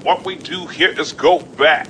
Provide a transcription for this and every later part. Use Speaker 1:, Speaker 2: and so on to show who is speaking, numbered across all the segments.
Speaker 1: What we do here is go back.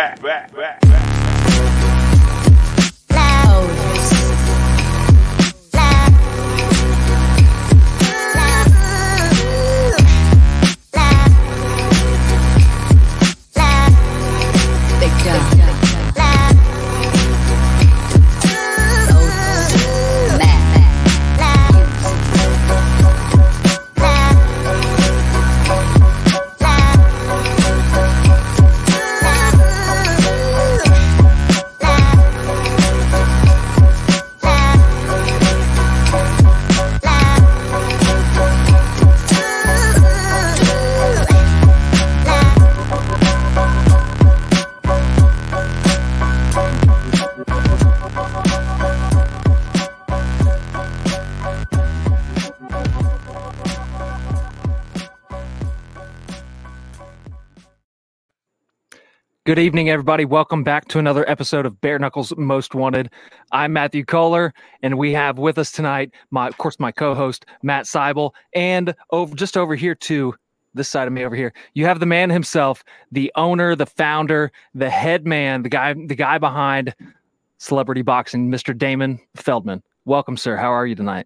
Speaker 2: Good evening, everybody. Welcome back to another episode of Bare Knuckles Most Wanted. I'm Matthew Kohler, and we have with us tonight, my co-host, Matt Seibel, and just over here to this side of me over here, you have the man himself, the owner, the founder, the head man, the guy behind Celebrity Boxing, Mr. Damon Feldman. Welcome, sir. How are you tonight?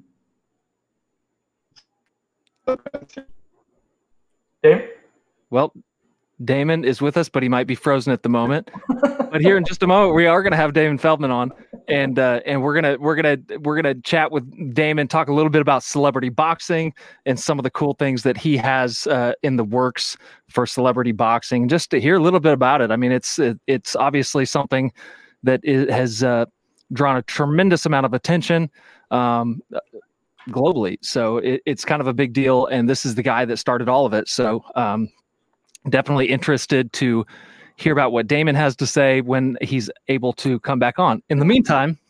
Speaker 3: Dave?
Speaker 2: Well, Damon is with us, but he might be frozen at the moment. But here in just a moment, we are going to have Damon Feldman on, and we're gonna chat with Damon, talk a little bit about celebrity boxing and some of the cool things that he has in the works for celebrity boxing. Just to hear a little bit about it. I mean, it's obviously something that has drawn a tremendous amount of attention globally. So it's kind of a big deal, and this is the guy that started all of it. So. Definitely interested to hear about what Damon has to say when he's able to come back on. In the meantime,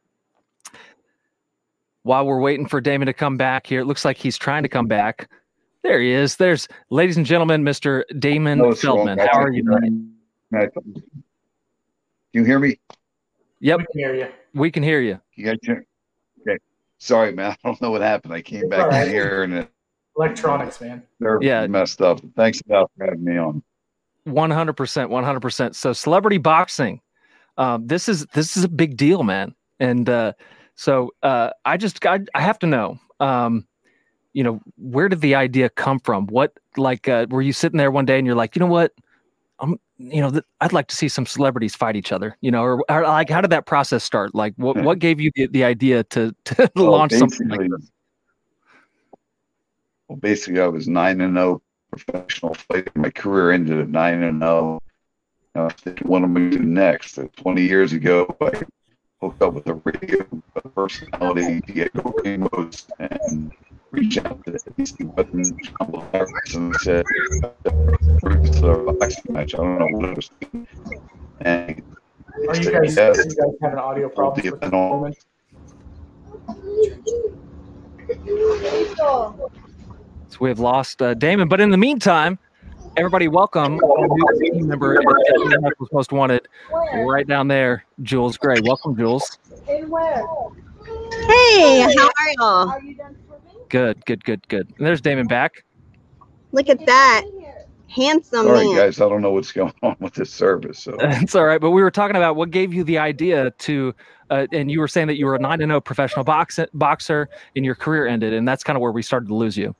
Speaker 2: while we're waiting for Damon to come back here, it looks like he's trying to come back. There he is. There's, ladies and gentlemen, Mr. Damon Feldman. How are you tonight?
Speaker 4: Can you hear me?
Speaker 2: Yep.
Speaker 3: We can hear you.
Speaker 2: We can hear you.
Speaker 4: You guys hear? Okay. Sorry, man. I don't know what happened. I came back in here and
Speaker 3: Electronics, man.
Speaker 4: They're messed up. Thanks for having me on.
Speaker 2: 100%. So celebrity boxing, this is a big deal, man. And I have to know, where did the idea come from? What, were you sitting there one day and you're like, you know what, I'd like to see some celebrities fight each other, or like, how did that process start? Like, what gave you the idea to launch something like this?
Speaker 4: Well, basically, I was 9-0 professional fighter. My career ended at 9-0. I was thinking, what am I going to do next? 20 years ago, I hooked up with a radio personality, Diego Ramos, and reached out to the DC Weapons and said, "Bring a boxing match." I don't know what it was. And
Speaker 3: are you guys having audio problems with the moment?
Speaker 2: So we have lost Damon, but in the meantime, everybody welcome a new team member at Knuckles Most Wanted, right down there, Jules Gray. Welcome, Jules.
Speaker 5: And where?
Speaker 6: Hey, how are y'all?
Speaker 5: Are you done swimming?
Speaker 2: Good. And there's Damon back.
Speaker 6: Look at that. Handsome
Speaker 4: All right,
Speaker 6: man.
Speaker 4: guys, I don't know what's going on with this service. So
Speaker 2: It's all right, but we were talking about what gave you the idea to, and you were saying that you were a 9-0 professional boxer and your career ended, and that's kind of where we started to lose you.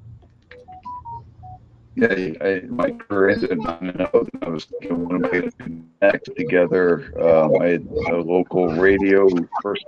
Speaker 4: Yeah, my career ended at 9-0. I was thinking, what am I going to connect together? I had a local radio first,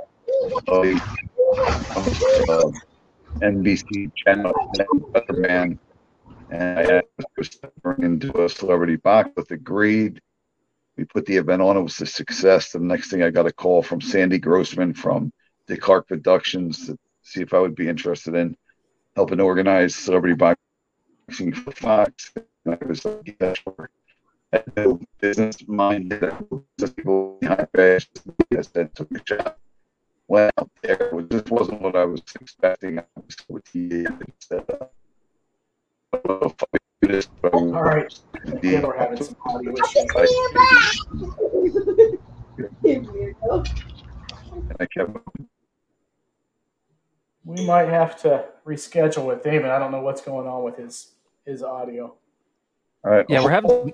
Speaker 4: NBC channel, Weatherman, and I was stepping into a celebrity box with Agreed. We put the event on. It was a success. The next thing, I got a call from Sandy Grossman from Dick Clark Productions to see if I would be interested in helping organize celebrity boxing for Fox. And I was like, yeah, sure. I had no business mind. Just people behind bags. I said, took a shot. Went out there. It just wasn't what I was expecting. I was with TV and said,
Speaker 3: all right. Yeah, we're having some audio issues. We might have to reschedule with Damon. I don't know what's going on with his audio.
Speaker 4: All right.
Speaker 2: Yeah, we're having.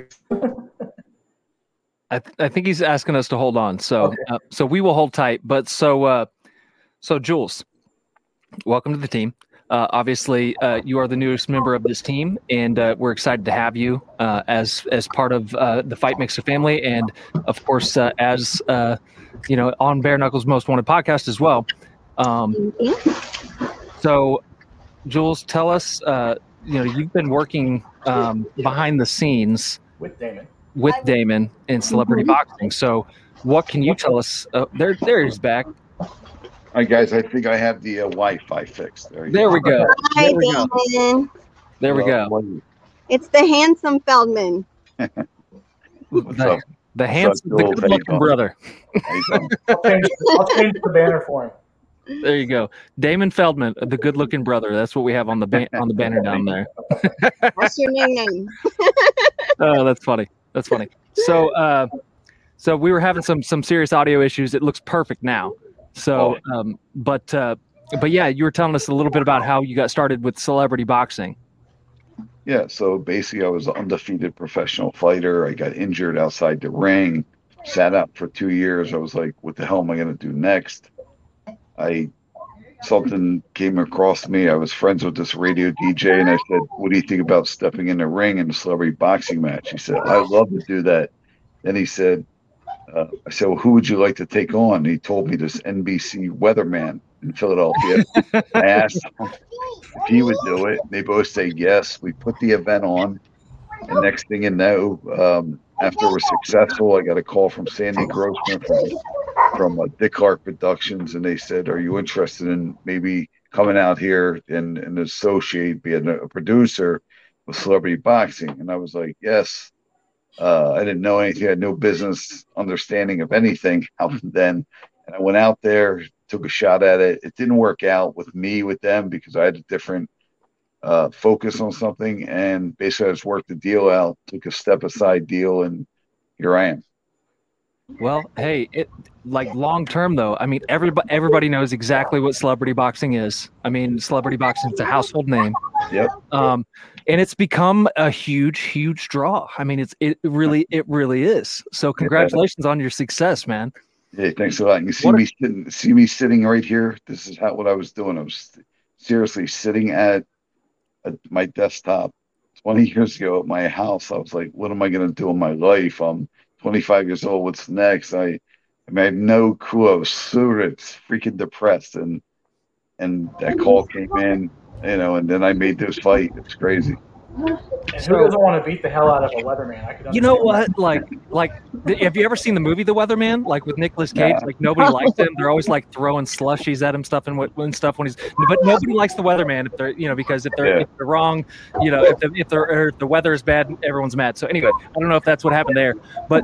Speaker 2: I think he's asking us to hold on, so
Speaker 3: Okay.
Speaker 2: So we will hold tight. But so Jules, welcome to the team. Obviously, you are the newest member of this team, and we're excited to have you as part of the Fight Mixer family, and of course, as on Bare Knuckles' Most Wanted podcast as well. So, Jules, tell us. You've been working behind the scenes
Speaker 3: With Damon.
Speaker 2: in celebrity boxing. So, what can you tell us? There he's back.
Speaker 4: All right, guys. I think I have the Wi-Fi fixed. There
Speaker 2: We go.
Speaker 6: Hi,
Speaker 2: There we go.
Speaker 6: Damon.
Speaker 2: There we go.
Speaker 6: It's the handsome Feldman.
Speaker 2: The handsome, the
Speaker 4: Jules?
Speaker 2: good-looking brother.
Speaker 3: I'll change the banner for him.
Speaker 2: There you go, Damon Feldman, the good-looking brother. That's what we have on the banner down there.
Speaker 6: That's your nickname.
Speaker 2: Oh, that's funny. That's funny. So, so we were having some serious audio issues. It looks perfect now. So, but yeah, you were telling us a little bit about how you got started with celebrity boxing.
Speaker 4: Yeah, so basically I was an undefeated professional fighter. I got injured outside the ring, sat out for 2 years. I was like, what the hell am I going to do next? Something came across me. I was friends with this radio DJ, and I said, what do you think about stepping in the ring in a celebrity boxing match? He said, I'd love to do that. Then he said, I said, well, who would you like to take on? And he told me this NBC weatherman in Philadelphia. I asked him if he would do it. They both say yes. We put the event on, and next thing you know, after we're successful, I got a call from Sandy Grossman from Dick Clark Productions, and they said, are you interested in maybe coming out here and associate, being a producer with celebrity boxing? And I was like, yes. I didn't know anything. I had no business understanding of anything out then. And I went out there, took a shot at it. It didn't work out with them because I had a different focus on something. And basically I just worked the deal out, took a step aside deal, and here I am.
Speaker 2: Well, hey, long term though. I mean, everybody knows exactly what celebrity boxing is. I mean, celebrity boxing is a household name.
Speaker 4: Yep.
Speaker 2: And it's become a huge draw. I mean, it really is. So congratulations on your success, man.
Speaker 4: Hey, thanks a lot. You see me sitting right here. This is what I was doing. I was seriously sitting at my desktop 20 years ago at my house. I was like, what am I going to do in my life? I'm 25 years old. What's next? I had no clue. I was so freaking depressed, and that call came in, and then I made this fight. It's crazy.
Speaker 3: And who doesn't want to beat the hell out of a weatherman? I could.
Speaker 2: You know what? Like, have you ever seen the movie The Weatherman? Like with Nicolas Cage, like nobody likes him. They're always like throwing slushies at him, stuff when he's. But nobody likes the Weatherman if they're, because if they're wrong, if the weather is bad, everyone's mad. So anyway, I don't know if that's what happened there,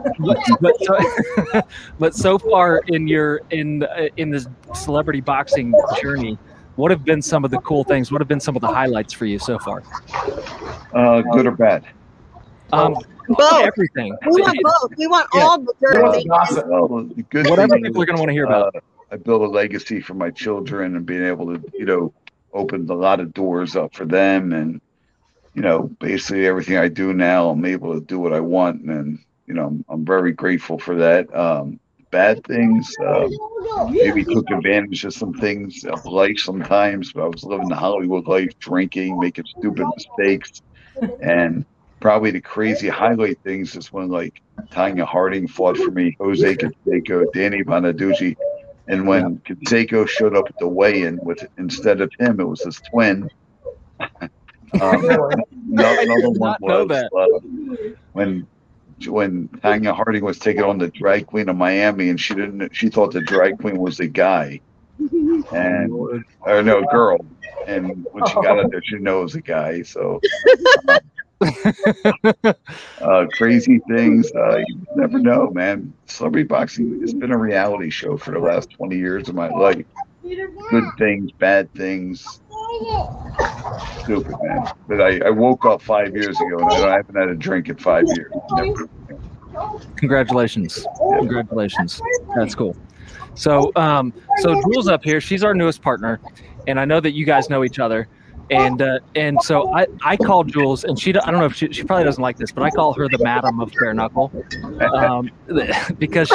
Speaker 2: but so far in this celebrity boxing journey, what have been some of the cool things? What have been some of the highlights for you so far?
Speaker 4: Good or bad?
Speaker 6: Both.
Speaker 2: Everything.
Speaker 6: We want both. We want all the good.
Speaker 4: Well, the good
Speaker 2: Whatever
Speaker 4: thing
Speaker 2: people are going to want to hear about.
Speaker 4: I built a legacy for my children and being able to, open a lot of doors up for them. And, basically everything I do now, I'm able to do what I want. And, I'm very grateful for that. Bad things, maybe took advantage of some things of life sometimes, but I was living the Hollywood life, drinking, making stupid mistakes. And probably the crazy highlight things is when Tanya Harding fought for me, Jose Canseco, Danny Bonaducci. And when Canseco showed up at the weigh-in instead of him, it was his twin. Another one was when Tanya Harding was taking on the drag queen of Miami, and she thought the drag queen was a guy, girl. And when she got out there, she knew it was a guy. So crazy things. You never know, man. Celebrity boxing has been a reality show for the last 20 years of my life. Good things, bad things. Stupid, man. But I woke up 5 years ago, and I haven't had a drink in 5 years. Never.
Speaker 2: Congratulations. That's cool. So Jules up here, she's our newest partner, and I know that you guys know each other. And so I call Jules, and I don't know if she probably doesn't like this, but I call her the Madam of Bare Knuckle, because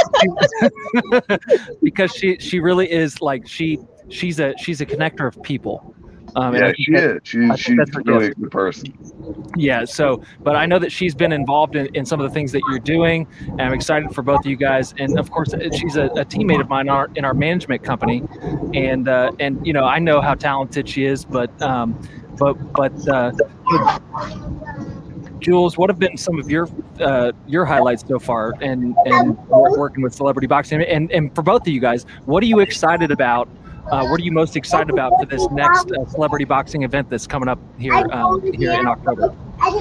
Speaker 2: she really is like she's a connector of people.
Speaker 4: Yeah, she is. She's really a good person.
Speaker 2: Yeah. So, but I know that she's been involved in some of the things that you're doing, and I'm excited for both of you guys. And of course, she's a teammate of mine in our management company, and you know, I know how talented she is. But Jules, what have been some of your highlights so far, and working with Celebrity Boxing, and for both of you guys, what are you excited about? What are you most excited about for this next celebrity boxing event that's coming up here in October?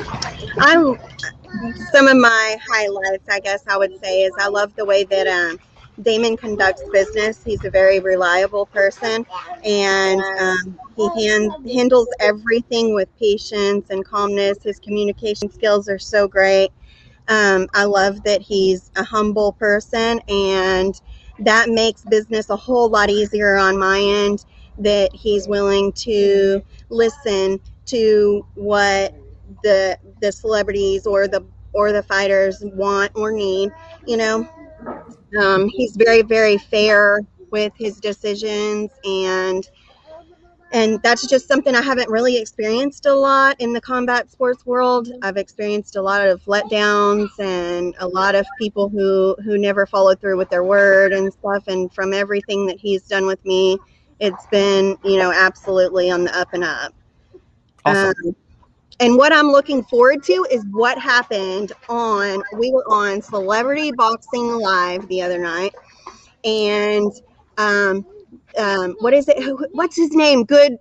Speaker 6: Some of my highlights, I guess I would say, is I love the way that Damon conducts business. He's a very reliable person, and he handles everything with patience and calmness. His communication skills are so great. I love that he's a humble person, and that makes business a whole lot easier on my end, that he's willing to listen to what the celebrities or the fighters want or need. You know, he's very, very fair with his decisions, and that's just something I haven't really experienced a lot in the combat sports world. I've experienced a lot of letdowns and a lot of people who never followed through with their word and stuff. And from everything that he's done with me, it's been, you know, absolutely on the up and up.
Speaker 2: Awesome.
Speaker 6: And what I'm looking forward to is what happened we were on Celebrity Boxing Live the other night, and what is it? What's his name? Good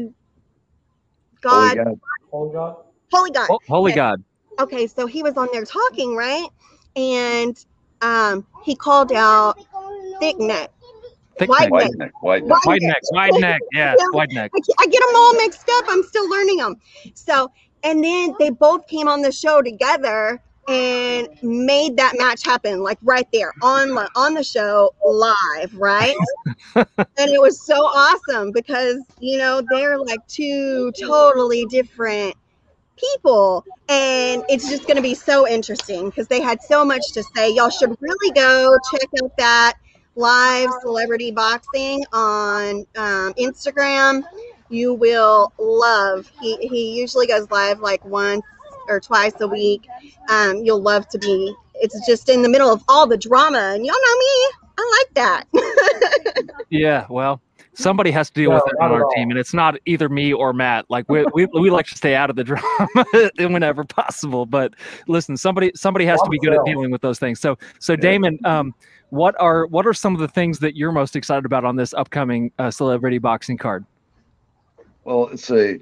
Speaker 6: God.
Speaker 3: Holy God.
Speaker 6: Holy God.
Speaker 2: Holy
Speaker 6: Yes.
Speaker 2: God.
Speaker 6: Okay, so he was on there talking, right? And he called out thick neck. Wide neck.
Speaker 4: Wide
Speaker 2: neck. Yeah, wide neck.
Speaker 6: I get them all mixed up. I'm still learning them. So, and then they both came on the show together and made that match happen, like right there on the show live, right? And it was so awesome because, you know, they're like two totally different people, and it's just going to be so interesting because they had so much to say. Y'all should really go check out that live Celebrity Boxing on Instagram. You will love. He usually goes live like once or twice a week. You'll love to be. It's just in the middle of all the drama, and y'all know me. I like that.
Speaker 2: Yeah, well, somebody has to deal with it on our team, and it's not either me or Matt. Like we like to stay out of the drama whenever possible. But listen, somebody has to be good at dealing with those things. So Damon, what are some of the things that you're most excited about on this upcoming Celebrity Boxing card?
Speaker 4: Well, it's a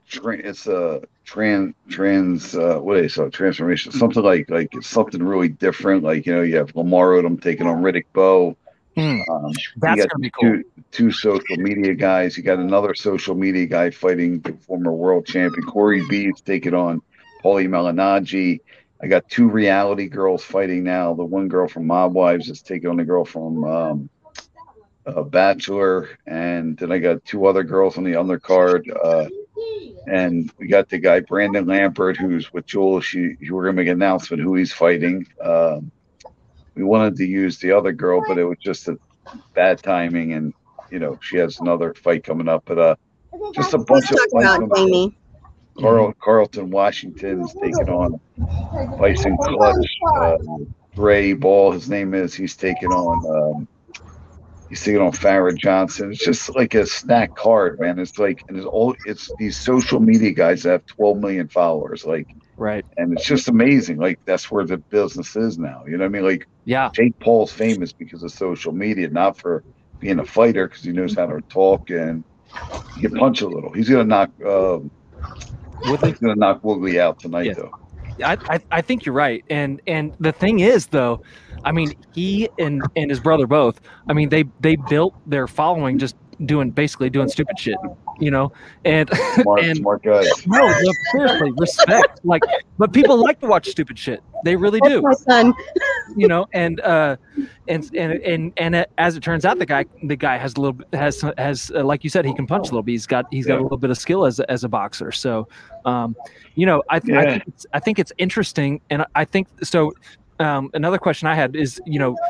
Speaker 4: transformation, something like it's something really different. Like, you know, you have Lamar Odom taking on Riddick Bowe.
Speaker 2: That's gonna be cool.
Speaker 4: Two social media guys. You got another social media guy fighting the former world champion Corey Beeves taking on Paulie Malignaggi. I got two reality girls fighting now. The one girl from Mob Wives is taking on the girl from Bachelor, and then I got two other girls on the undercard. And we got the guy Brandon Lampert, who's with Jules. We're gonna make an announcement who he's fighting. We wanted to use the other girl, but it was just a bad timing, and you know she has another fight coming up. But just a bunch of fights. Carlton Washington is taking on Bison Clutch. Ray Ball, his name is. He's taking on Farrah Johnson. It's just like a stacked card, man. It's like, and it's these social media guys that have 12 million followers, like,
Speaker 2: right.
Speaker 4: And it's just amazing. Like, that's where the business is now. You know what I mean? Like,
Speaker 2: yeah,
Speaker 4: Jake Paul's famous because of social media, not for being a fighter, because he knows how to talk and he can punch a little. He's gonna knock Woodley out tonight, though.
Speaker 2: I think you're right. And the thing is, though, I mean, he and his brother both, I mean, they built their following just basically doing stupid shit, you know, and
Speaker 4: smart guys.
Speaker 2: No, seriously, respect. Like, but people like to watch stupid shit. They really do.
Speaker 6: That's my son.
Speaker 2: you know, and as it turns out, the guy has a little has like you said, he can punch a little bit. He's got a little bit of skill as a boxer. So, you know, I think it's interesting, and I think so. Another question I had is, you know,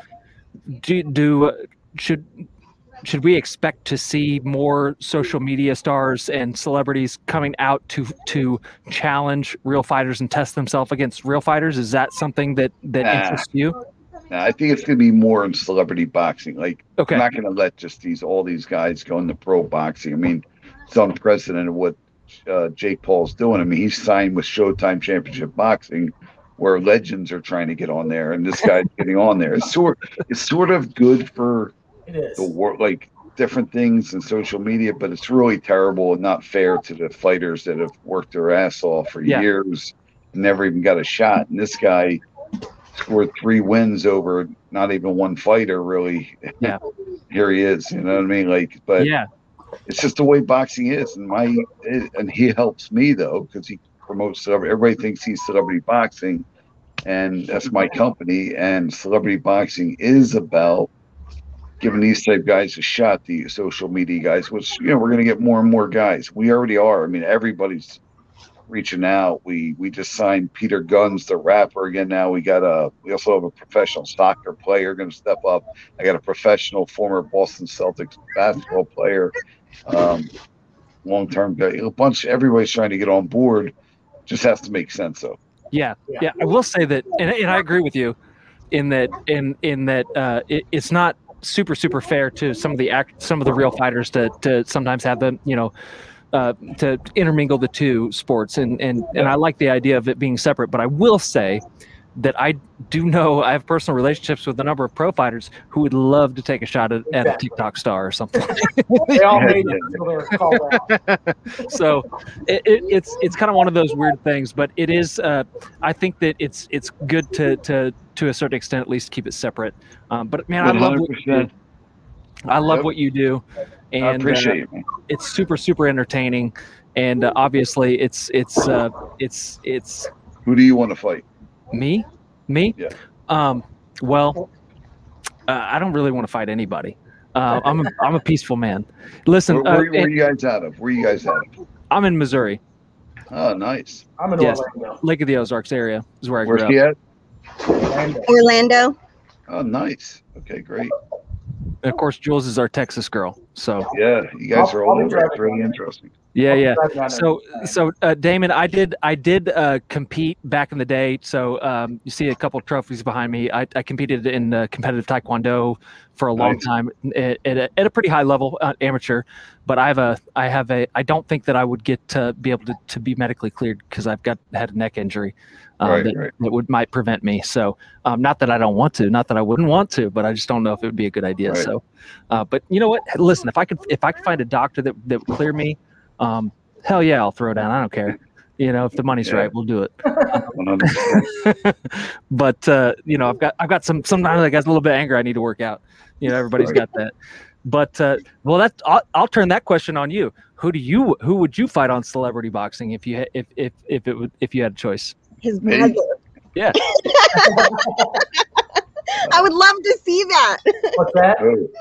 Speaker 2: should we expect to see more social media stars and celebrities coming out to challenge real fighters and test themselves against real fighters? Is that something that interests you?
Speaker 4: I think it's going to be more in celebrity boxing. Like,
Speaker 2: okay.
Speaker 4: I'm not going to let just all these guys go into pro boxing. I mean, it's unprecedented what Jake Paul's doing. I mean, he's signed with Showtime Championship Boxing, where legends are trying to get on there, and this guy's getting on there. It's sort of good for the world, like different things in social media, but it's really terrible and not fair to the fighters that have worked their ass off for years and never even got a shot. And this guy scored 3 wins over not even one fighter, really.
Speaker 2: Yeah.
Speaker 4: Here he is, you know what I mean? Like, but it's just the way boxing is. And he helps me though, because he promotes celebrity. Everybody thinks he's celebrity boxing, and that's my company. And celebrity boxing is about giving these type guys a shot, the social media guys, which, you know, we're going to get more and more guys. We already are. I mean, everybody's reaching out. We just signed Peter Guns, the rapper, again. Now we also have a professional soccer player going to step up. I got a professional former Boston Celtics basketball player, long-term guy. Everybody's trying to get on board. Just has to make sense though. Yeah.
Speaker 2: I will say that, and I agree with you in that it's not super fair to some of the real fighters to sometimes have them, you know, to intermingle the two sports, and I like the idea of it being separate. But I will say that I do know I have personal relationships with a number of pro fighters who would love to take a shot at a TikTok star or something.
Speaker 3: They all made it until they were called out.
Speaker 2: So it's kind of one of those weird things, but it is. I think that it's good to a certain extent at least keep it separate. But man,
Speaker 4: 100%.
Speaker 2: I love what you do, and
Speaker 4: I appreciate it, man.
Speaker 2: It's super entertaining, and obviously it's.
Speaker 4: Who do you want to fight?
Speaker 2: Me?
Speaker 4: Yeah.
Speaker 2: Well, I don't really want to fight anybody. I'm a peaceful man. Listen,
Speaker 4: where are you guys out of?
Speaker 2: I'm in Missouri.
Speaker 4: Oh, nice.
Speaker 3: I'm in Orlando.
Speaker 2: Lake of the Ozarks area is where I grew
Speaker 4: up.
Speaker 2: Where's
Speaker 4: he at?
Speaker 6: Orlando.
Speaker 4: Oh, nice. Okay, great.
Speaker 2: And of course, Jules is our Texas girl. So
Speaker 4: yeah, you guys are all over. It's really interesting.
Speaker 2: Yeah. So Damon, I did compete back in the day. So you see a couple of trophies behind me. I competed in competitive Taekwondo for a long time at a pretty high level, amateur. But I don't think that I would get to be able to be medically cleared because I've had a neck injury that might prevent me. So not that I don't want to, not that I wouldn't want to, but I just don't know if it would be a good idea. Right. So, but you know what? Listen, if I could find a doctor that would clear me, hell yeah, I'll throw down. I don't care. You know, if the money's right, we'll do it. But you know, I've got sometimes I got a little bit of anger I need to work out. You know, everybody's got that. But well, I'll turn that question on you. Who would you fight on celebrity boxing if you had a choice?
Speaker 6: His brother.
Speaker 2: Yeah.
Speaker 6: I would love to see that.
Speaker 3: What's that?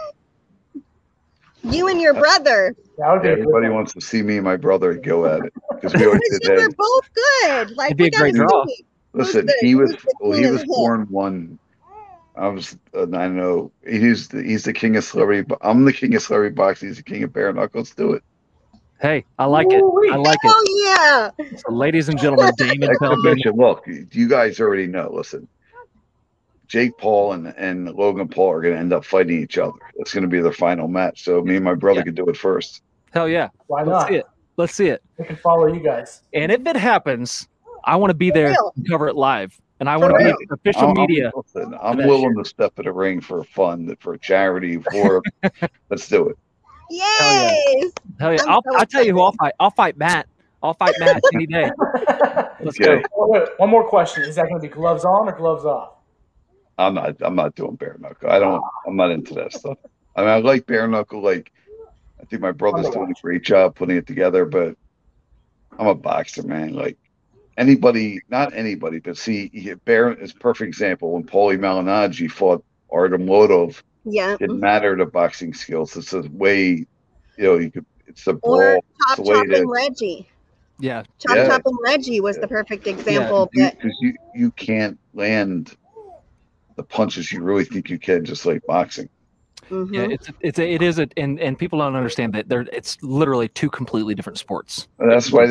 Speaker 6: You and your brother.
Speaker 4: Everybody wants to see me and my brother go at it because we always did that.
Speaker 6: We're both good. Like,
Speaker 2: it'd be a great draw.
Speaker 4: Listen, he was born one. I was. I know he's the king of celebrity. I'm the king of celebrity boxing. He's the king of bare knuckles. Do it.
Speaker 2: Hey, I like it. I like it.
Speaker 6: Oh yeah.
Speaker 2: So, ladies and gentlemen, Damon Feldman.
Speaker 4: Look, you guys already know. Listen, Jake Paul and Logan Paul are going to end up fighting each other. It's going to be their final match. So me and my brother could do it first.
Speaker 2: Hell yeah.
Speaker 3: Why not?
Speaker 2: Let's see it.
Speaker 3: We can follow you guys.
Speaker 2: And if it happens, I want to be there and cover it live. And I want to be official media.
Speaker 4: I'm willing to step in the ring for fun, for charity, let's do it.
Speaker 6: Yes.
Speaker 2: Hell yeah. I'll tell you who I'll fight. I'll fight Matt. Any day. Let's go.
Speaker 3: Wait, one more question. Is that going to be gloves on or gloves off?
Speaker 4: I'm not doing bare knuckle. I'm not into that stuff. I mean, I like bare knuckle. Like, I think my brother's doing a great job putting it together, but I'm a boxer, man. Like, anybody, not anybody, but see, Baron is a perfect example. When Paulie Malignaggi fought Artem Lotov,
Speaker 6: Yeah.
Speaker 4: didn't matter the boxing skills. It's a way, it's the brawl.
Speaker 6: Or
Speaker 4: It's the way
Speaker 6: chopping Reggie.
Speaker 2: Yeah.
Speaker 6: Chopping Reggie was the perfect example.
Speaker 4: Because you can't land the punches you really think you can, just like boxing.
Speaker 6: Mm-hmm.
Speaker 2: Yeah, and people don't understand that it's literally two completely different sports.
Speaker 4: That's why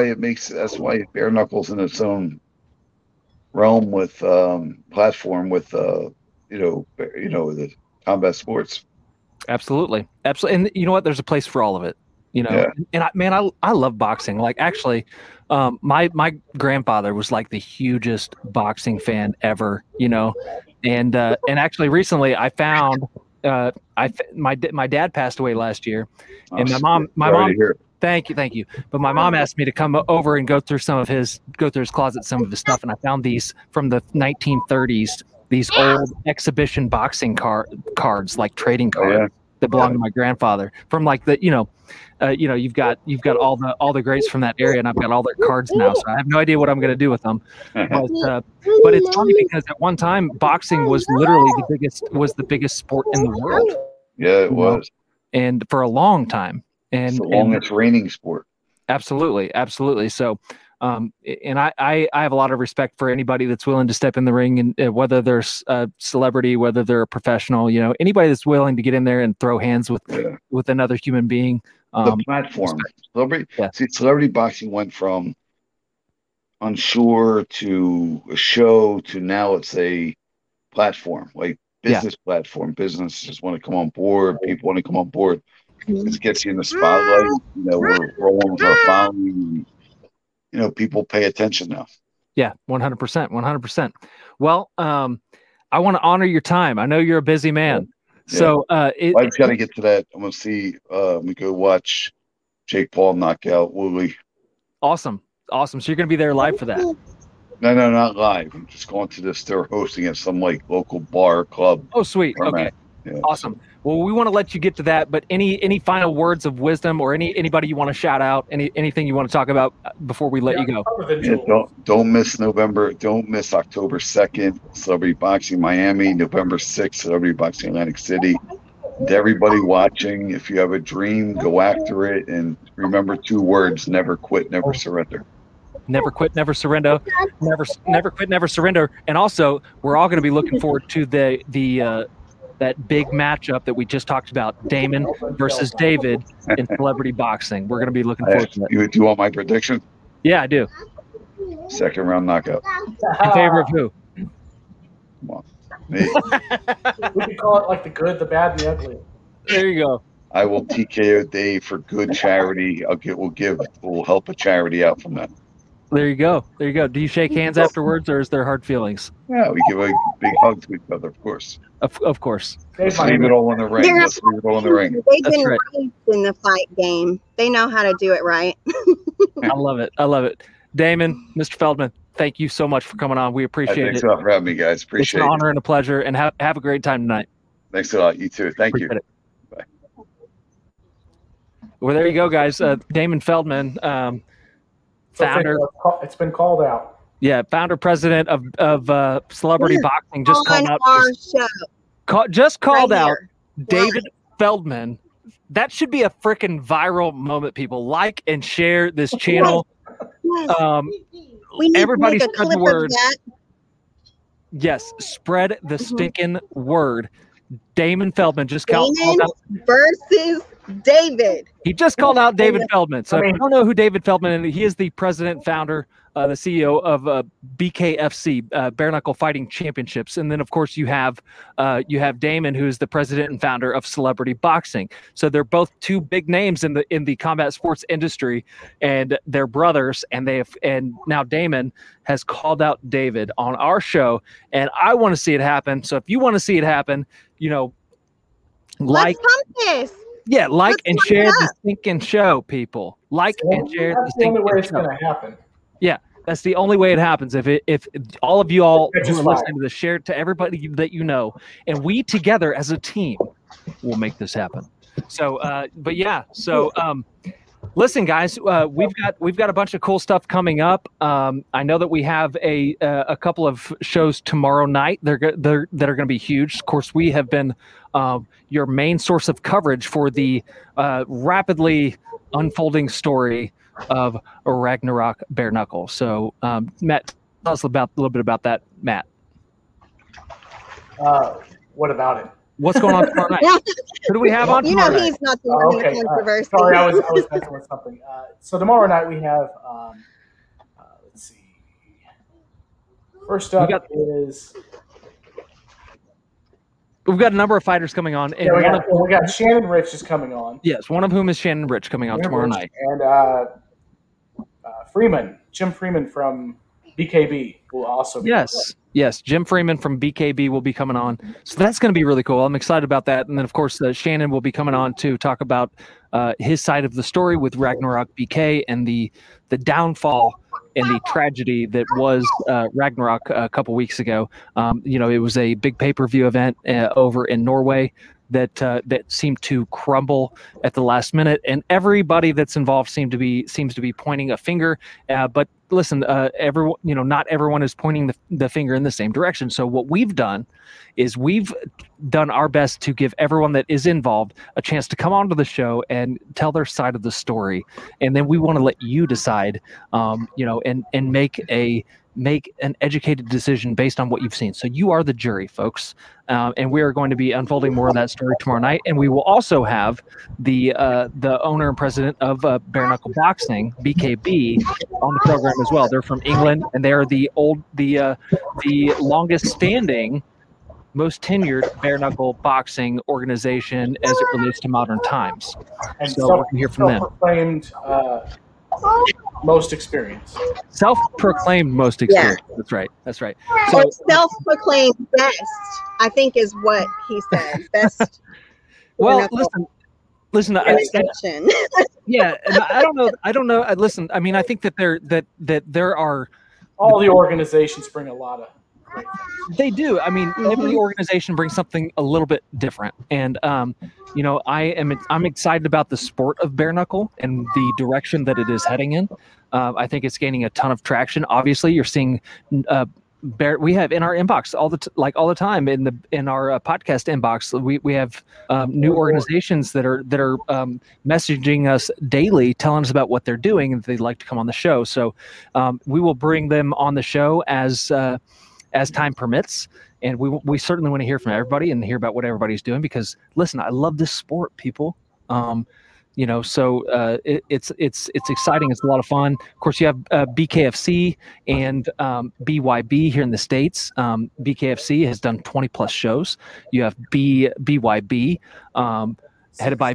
Speaker 4: bare knuckles in its own realm with platform with the combat sports.
Speaker 2: Absolutely. And you know what? There's a place for all of it. And I love boxing. Like, actually, my grandfather was like the hugest boxing fan ever. And actually recently I found my dad passed away last year, and my mom. Thank you. But my mom asked me to come over and go through his closet, some of his stuff, and I found these from the 1930s. These old exhibition boxing cards, like trading cards that belonged to my grandfather. From like you've got all the greats from that area, and I've got all their cards now. So I have no idea what I'm going to do with them. But it's funny because at one time boxing was literally the biggest sport in the world.
Speaker 4: Yeah, it was,
Speaker 2: and for a long time. And
Speaker 4: it's the longest reigning sport. Absolutely.
Speaker 2: So, and I have a lot of respect for anybody that's willing to step in the ring, and whether they're a celebrity, whether they're a professional, anybody that's willing to get in there and throw hands with another human being.
Speaker 4: The platform, celebrity boxing went from unsure to a show to now it's a platform, like business platform. Businesses want to come on board. People want to come on board. It gets you in the spotlight. We're rolling with our following. People pay attention now.
Speaker 2: Yeah, 100%. Well, I want to honor your time. I know you're a busy man. Yeah. So I
Speaker 4: just got to get to that. I'm going to see, we go watch Jake Paul knock out Woolley.
Speaker 2: Awesome. So you're going to be there live for that?
Speaker 4: No, not live. I'm just going to this. They're hosting at some like local bar club.
Speaker 2: Oh, sweet. Okay. Yeah. Awesome. Well, we want to let you get to that, but any final words of wisdom or anybody you want to shout out, anything you want to talk about before we let you go?
Speaker 4: Yeah, don't miss October 2nd, Celebrity Boxing Miami, November 6th, Celebrity Boxing Atlantic City. To everybody watching, if you have a dream, go after it, and remember 2 words: never quit, never surrender.
Speaker 2: Never quit, never surrender. Never quit, never surrender. And also, we're all going to be looking forward to that big matchup that we just talked about, Damon versus David in celebrity boxing. We're going to be looking forward to that.
Speaker 4: Do you want my prediction?
Speaker 2: Yeah, I do.
Speaker 4: 2nd round knockout.
Speaker 2: In favor of who?
Speaker 4: Come on. Me.
Speaker 3: We could call it like the good, the bad, and the ugly.
Speaker 2: There you go.
Speaker 4: I will TKO Dave for good charity. We'll help a charity out from that.
Speaker 2: There you go. Do you shake hands afterwards, or is there hard feelings?
Speaker 4: Yeah, we give a big hug to each other, of course.
Speaker 2: Of course.
Speaker 4: Let's leave it all in the ring.
Speaker 6: They've been raised in the fight game. They know how to do it right.
Speaker 2: I love it. Damon, Mr. Feldman, thank you so much for coming on. We appreciate it.
Speaker 4: Thanks a lot for having me, guys. Appreciate it.
Speaker 2: It's an honor and a pleasure, and have a great time tonight.
Speaker 4: Thanks a lot. You too. Thank you. Bye.
Speaker 2: Well, there you go, guys. Damon Feldman, founder.
Speaker 3: It's been called out.
Speaker 2: Yeah, founder, president of Celebrity Boxing, just called out.
Speaker 6: Our show.
Speaker 2: Just called out David Feldman. That should be a freaking viral moment, people. Like and share this channel.
Speaker 6: Yes. We need
Speaker 2: Everybody
Speaker 6: to make a
Speaker 2: spread the
Speaker 6: clip
Speaker 2: word.
Speaker 6: of that.
Speaker 2: Yes, spread the stinking word. Damon Feldman just called out
Speaker 6: versus David.
Speaker 2: He just called out David Feldman. So if you don't know who David Feldman is, he is the president, founder, the CEO of BKFC, Bare Knuckle Fighting Championships, and then of course you have Damon, who is the president and founder of Celebrity Boxing. So they're both 2 big names in the combat sports industry, and they're brothers. And now Damon has called out David on our show, and I want to see it happen. So if you want to see it happen,
Speaker 6: Let's pump this.
Speaker 2: Yeah, like and share the stinking show, people. Like and share the stinking show.
Speaker 3: That's the only way it's going to happen.
Speaker 2: Yeah, that's the only way it happens. If all of you all who are listening to this, share it to everybody that you know, and we together as a team will make this happen. So, but yeah, so Listen, guys, we've got a bunch of cool stuff coming up. I know that we have a couple of shows tomorrow night. That are going to be huge. Of course, we have been your main source of coverage for the rapidly unfolding story of Ragnarok Bare Knuckle. So, Matt, tell us a little bit about that, Matt.
Speaker 3: What about it?
Speaker 2: What's going on tomorrow night? Who do we have on tomorrow night?
Speaker 6: He's not the one in the controversy.
Speaker 3: Sorry, I was messing with something. So tomorrow night we have, let's see. First up
Speaker 2: we've got a number of fighters coming on. And
Speaker 3: we got Shannon Rich is coming on.
Speaker 2: Yes, one of whom is Shannon Rich coming on tomorrow night.
Speaker 3: And Jim Freeman from BKB will also be on.
Speaker 2: Yes, Jim Freeman from BKB will be coming on. So that's going to be really cool. I'm excited about that. And then, of course, Shannon will be coming on to talk about his side of the story with Ragnarok BK and the downfall and the tragedy that was Ragnarok a couple weeks ago. It was a big pay-per-view event over in Norway that seemed to crumble at the last minute, and everybody that's involved seems to be pointing a finger. But listen, not everyone is pointing the finger in the same direction. So what we've done is we've done our best to give everyone that is involved a chance to come onto the show and tell their side of the story, and then we want to let you decide, and make an educated decision based on what you've seen. So you are the jury, folks. And we are going to be unfolding more of that story tomorrow night. And we will also have the owner and president of Bare Knuckle Boxing, BKB, on the program as well. They're from England, and they are the longest standing, most tenured bare knuckle boxing organization as it relates to modern times.
Speaker 3: And
Speaker 2: so we're going to hear from them.
Speaker 3: Self-proclaimed most experienced.
Speaker 2: Self-proclaimed most experienced. Yeah. That's right.
Speaker 6: So self-proclaimed best, I think, is what he said. Best.
Speaker 2: Well, listen. Yeah, and I don't know. Listen, I mean, I think that there are
Speaker 3: all the organizations bring a lot of.
Speaker 2: They do. I mean, every organization brings something a little bit different, and I'm excited about the sport of bare knuckle and the direction that it is heading in. I think it's gaining a ton of traction. Obviously, you're seeing we have in our inbox all the time in our podcast inbox. We have new organizations that are messaging us daily, telling us about what they're doing and they'd like to come on the show. So we will bring them on the show as time permits, and we certainly want to hear from everybody and hear about what everybody's doing, because listen, I love this sport, people. So it's exciting. It's a lot of fun. Of course, you have BKFC and BYB here in the States. BKFC has done 20 plus shows. You have BYB headed by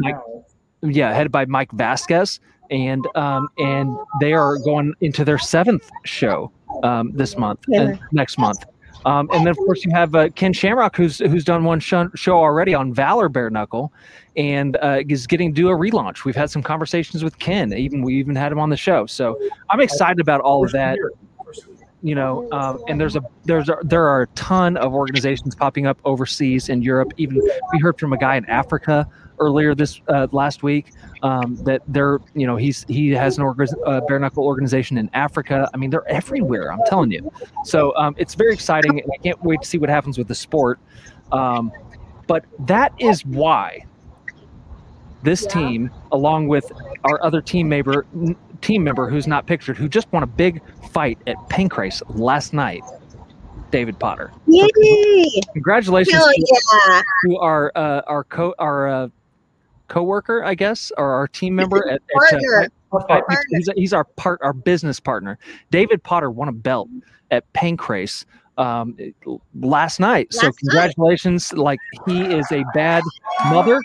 Speaker 2: Mike Vasquez, and they are going into their 7th show this month and next month. And then, of course, you have Ken Shamrock, who's done one show already on Valor Bare Knuckle, and is getting to do a relaunch. We've had some conversations with Ken. We even had him on the show. So I'm excited about all of that. And there are a ton of organizations popping up overseas in Europe. Even we heard from a guy in Africa earlier this last week that he has an bare knuckle organization in Africa. I mean, they're everywhere, I'm telling you. So it's very exciting, and I can't wait to see what happens with the sport. But that is why this team, along with our other team member who's not pictured, who just won a big fight at Pancrase last night, David Potter.
Speaker 6: Yay!
Speaker 2: So congratulations to our co-worker, I guess, or our team member at he's our business partner. David Potter won a belt at Pancrase last night. So congratulations. Like, he is a bad mother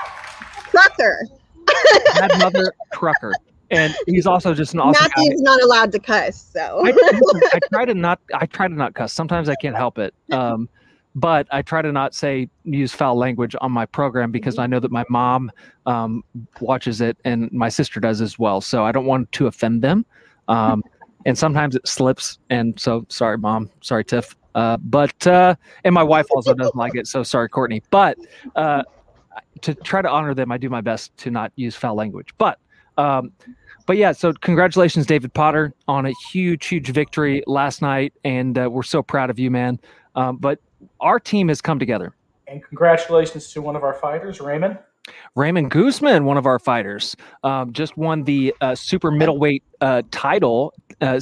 Speaker 2: trucker. And he's also just an awesome guy.
Speaker 6: Matthew's not allowed to cuss, so
Speaker 2: I try to not cuss. Sometimes I can't help it. But I try to not use foul language on my program, because I know that my mom watches it and my sister does as well. So I don't want to offend them. And sometimes it slips. And so sorry, Mom. Sorry, Tiff. And my wife also doesn't like it. So sorry, Courtney. But to try to honor them, I do my best to not use foul language. But But yeah, so congratulations, David Potter, on a huge victory last night, and we're so proud of you, man. But our team has come together.
Speaker 3: And congratulations to one of our fighters, Raymond.
Speaker 2: Raymond Guzman, one of our fighters, just won the super middleweight title,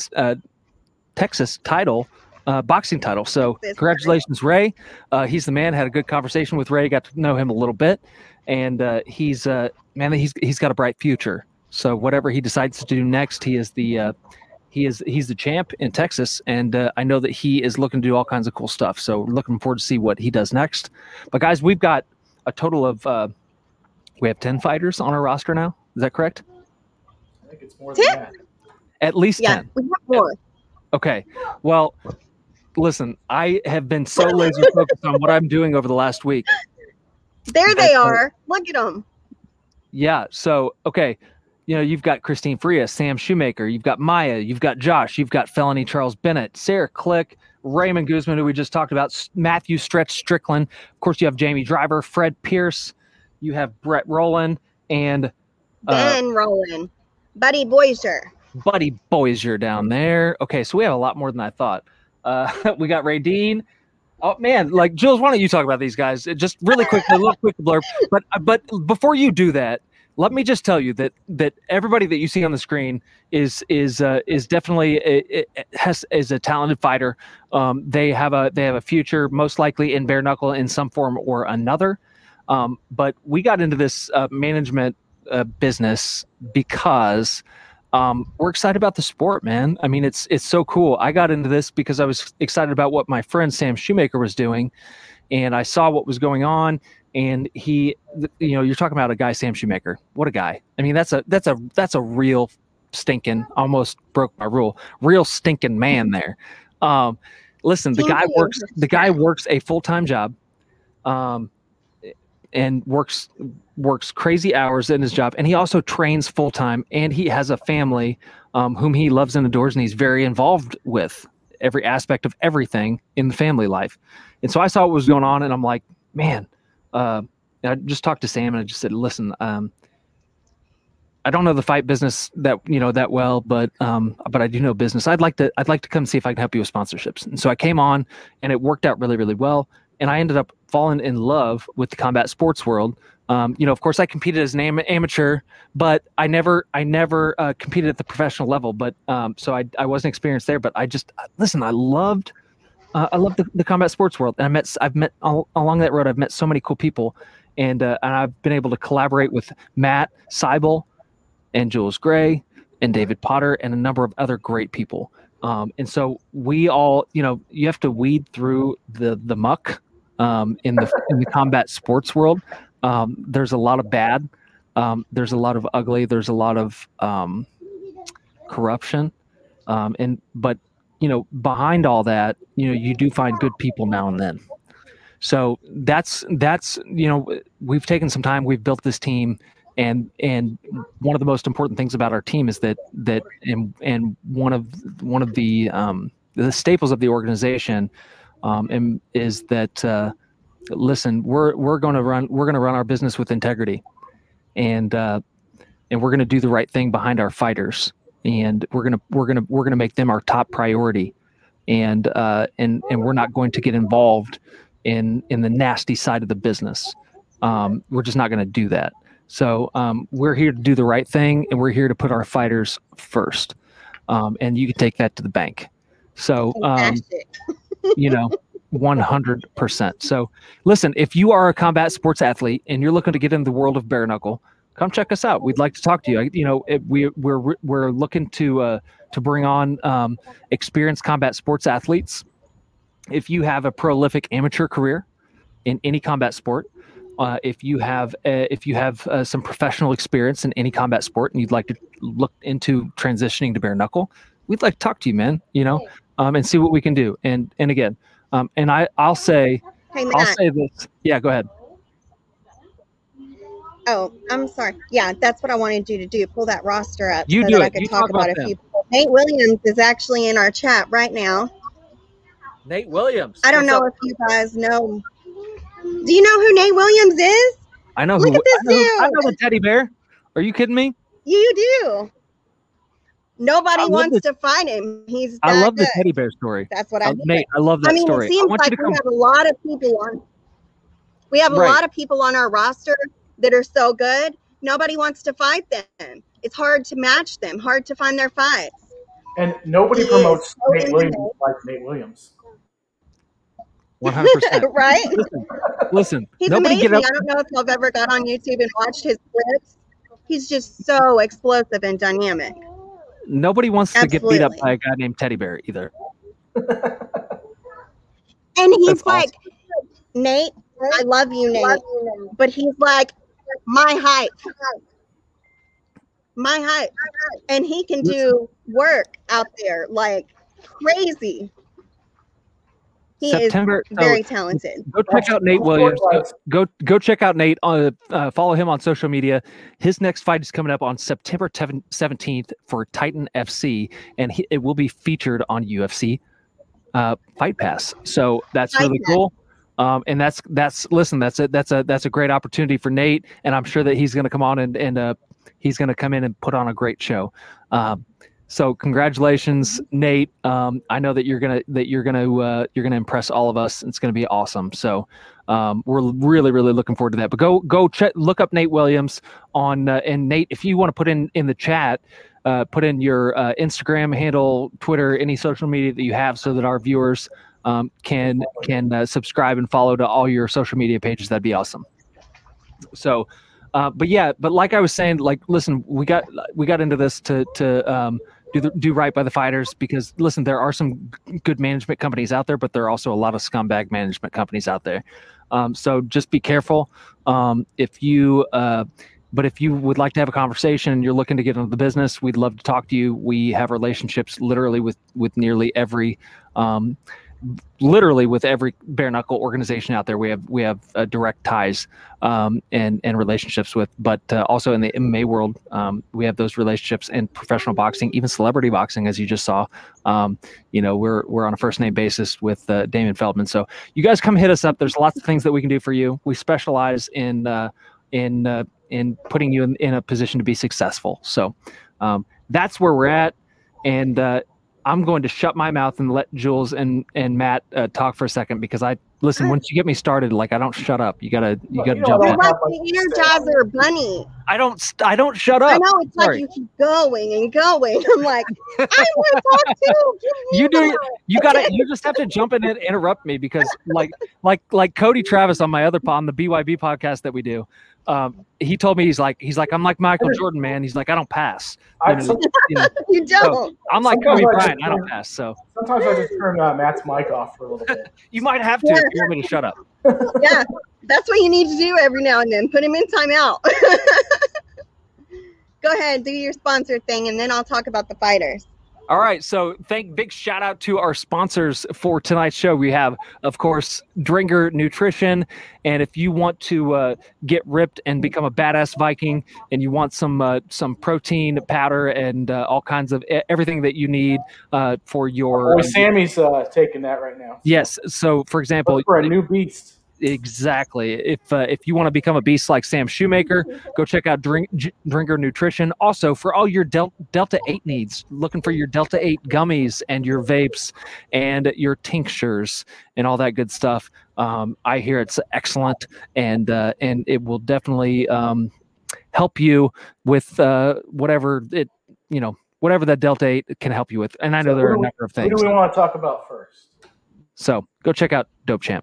Speaker 2: Texas title, boxing title. So congratulations, Ray. He's the man. Had a good conversation with Ray. Got to know him a little bit, and he's got a bright future. So whatever he decides to do next, he's the champ in Texas, and I know that he is looking to do all kinds of cool stuff. So looking forward to see what he does next. But guys, we've got a total of we have 10 fighters on our roster now. Is that correct?
Speaker 3: I think it's more than that.
Speaker 2: At least 10.
Speaker 6: We have more.
Speaker 2: Okay. Well, listen, I have been so laser focused on what I'm doing over the last week.
Speaker 6: There they are. Look at them.
Speaker 2: Yeah. So, okay. You've got Christine Frias, Sam Shoemaker, you've got Maya, you've got Josh, you've got Felony Charles Bennett, Sarah Click, Raymond Guzman, who we just talked about, Matthew Stretch Strickland. Of course, you have Jamie Driver, Fred Pierce, you have Brett Rowland, and
Speaker 6: Ben Rowland, Buddy
Speaker 2: Boisier down there. Okay, so we have a lot more than I thought. We got Ray Dean. Oh man, like Jules, why don't you talk about these guys? Just really quickly, a little quick blurb. But before you do that, let me just tell you that everybody that you see on the screen is definitely is a talented fighter. They have a future, most likely in bare knuckle in some form or another. But we got into this management business because we're excited about the sport, man. I mean, it's so cool. I got into this because I was excited about what my friend Sam Shoemaker was doing, and I saw what was going on. And he, you're talking about a guy, Sam Shoemaker. What a guy! I mean, that's a real stinking, almost broke my rule, real stinking man there. Listen, the guy works a full-time job, and works crazy hours in his job, and he also trains full-time, and he has a family whom he loves and adores, and he's very involved with every aspect of everything in the family life. And so I saw what was going on, and I'm like, man. I just talked to Sam and I just said, listen, I don't know the fight business that well, but I do know business. I'd like to come see if I can help you with sponsorships. And so I came on, and it worked out really, really well. And I ended up falling in love with the combat sports world. Of course I competed as an amateur, but I never competed at the professional level. But so I wasn't experienced there, but I loved the combat sports world, and I've met along that road. I've met so many cool people, and I've been able to collaborate with Matt Seibel and Jules Gray and David Potter and a number of other great people. And so we all, you have to weed through the muck in the combat sports world. There's a lot of bad. There's a lot of ugly. There's a lot of corruption, but behind all that, you do find good people now and then. So that's we've taken some time, we've built this team, and one of the most important things about our team is that and one of the staples of the organization is that listen, we're going to run our business with integrity, and we're going to do the right thing behind our fighters. And we're gonna make them our top priority, and we're not going to get involved in the nasty side of the business. We're just not going to do that. So we're here to do the right thing, and we're here to put our fighters first. And you can take that to the bank. So 100%. So listen, if you are a combat sports athlete and you're looking to get into the world of bare knuckle, come check us out. We'd like to talk to you. We're looking to bring on experienced combat sports athletes. If you have a prolific amateur career in any combat sport, if you have some professional experience in any combat sport, and you'd like to look into transitioning to bare knuckle, we'd like to talk to you, man. And see what we can do. And again, and I'll say this. Yeah, go ahead.
Speaker 6: Oh, I'm sorry. Yeah, that's what I wanted you to do. Pull that roster up
Speaker 2: so
Speaker 6: that I could talk about a few people. Nate Williams is actually in our chat right now.
Speaker 2: Nate Williams.
Speaker 6: I don't know if you guys know. Do you know who Nate Williams is?
Speaker 2: I know
Speaker 6: Look at this dude.
Speaker 2: I know the teddy bear. Are you kidding me?
Speaker 6: You do. Nobody
Speaker 2: love
Speaker 6: wants
Speaker 2: this-
Speaker 6: to fight him. He's
Speaker 2: I
Speaker 6: that
Speaker 2: love the
Speaker 6: good.
Speaker 2: teddy bear story.
Speaker 6: That's what I hear.
Speaker 2: Nate, I love that
Speaker 6: I mean,
Speaker 2: story.
Speaker 6: it seems like we have a lot of people on. We have a
Speaker 2: Right.
Speaker 6: lot of people on our roster that are so good. Nobody wants to fight them. It's hard to match them. Hard to find their fights.
Speaker 3: And nobody
Speaker 6: He
Speaker 3: promotes
Speaker 6: is so
Speaker 3: Nate Williams
Speaker 6: intimate.
Speaker 3: like Nate Williams.
Speaker 2: 100%.
Speaker 6: Right?
Speaker 2: Listen,
Speaker 6: He's
Speaker 2: nobody
Speaker 6: amazing.
Speaker 2: get up.
Speaker 6: I don't know if y'all have ever got on YouTube and watched his clips. He's just so explosive and dynamic.
Speaker 2: Nobody wants to get beat up
Speaker 6: Absolutely.
Speaker 2: by a guy named Teddy Bear either.
Speaker 6: And he's
Speaker 2: That's
Speaker 6: like, Nate, I love you, Nate. But he's like, my height. My height. And he can do work out there like crazy. He
Speaker 2: September.
Speaker 6: is very talented.
Speaker 2: Go check out Nate Williams. Go check out Nate. Follow him on social media. His next fight is coming up on September 17th for Titan FC, and it will be featured on UFC Fight Pass. So that's
Speaker 6: Fight
Speaker 2: really
Speaker 6: Pass.
Speaker 2: cool. And that's a great opportunity for Nate, and I'm sure that he's going to come on and he's going to come in and put on a great show. So congratulations, Nate. I know that you're gonna impress all of us. It's gonna be awesome. So we're really looking forward to that. But go look up Nate Williams on and Nate, if you want to put in the chat, put in your Instagram handle, Twitter, any social media that you have, so that our viewers can subscribe and follow to all your social media pages. That'd be awesome. So. But like I was saying, like, listen, we got into this to do right by the fighters, because listen, there are some good management companies out there, but there are also a lot of scumbag management companies out there. So just be careful. If you would like to have a conversation and you're looking to get into the business, we'd love to talk to you. We have relationships literally with nearly every bare knuckle organization out there. We have direct ties and relationships with, but also in the MMA world, we have those relationships, and professional boxing, even celebrity boxing, as you just saw. We're on a first name basis with Damon Feldman. So you guys come hit us up. There's lots of things that we can do for you. We specialize in putting you in a position to be successful. So that's where we're at, and I'm going to shut my mouth and let Jules and Matt talk for a second, because once you get me started, like, I don't shut up. You gotta jump
Speaker 6: You're
Speaker 2: in.
Speaker 6: like the Energizer Bunny.
Speaker 2: I don't shut up.
Speaker 6: I know, it's
Speaker 2: Sorry.
Speaker 6: like you keep going and going. I'm like, I want to talk too. Give me that.
Speaker 2: You just have to jump in and interrupt me, because like Cody Travis on the BYB podcast that we do, he told me, he's like, I'm like Michael Jordan, man. He's like, I don't pass.
Speaker 6: You don't.
Speaker 2: So I'm like
Speaker 3: Sometimes
Speaker 2: Kobe
Speaker 3: I
Speaker 2: Bryant.
Speaker 3: just
Speaker 2: I don't pass. So
Speaker 3: Sometimes I just turn Matt's mic off for a little bit.
Speaker 2: you might have to if you want me to shut up.
Speaker 6: Yeah, that's what you need to do every now and then. Put him in timeout. Go ahead, do your sponsor thing, and then I'll talk about the fighters.
Speaker 2: All right, so big shout out to our sponsors for tonight's show. We have, of course, Dringer Nutrition, and if you want to get ripped and become a badass Viking, and you want some protein powder and all kinds of everything that you need for your.
Speaker 3: Boy, Sammy's taking that right now.
Speaker 2: Yes, so for example,
Speaker 3: Look for a new beast.
Speaker 2: Exactly. If you want to become a beast like Sam Shoemaker, go check out Dringer Nutrition. Also, for all your Delta 8 needs, looking for your Delta 8 gummies and your vapes and your tinctures and all that good stuff. I hear it's excellent, and it will definitely help you with whatever that Delta 8 can help you with. And I know there are a number of things.
Speaker 3: Who do we want to talk about first?
Speaker 2: So go check out Dope Champ.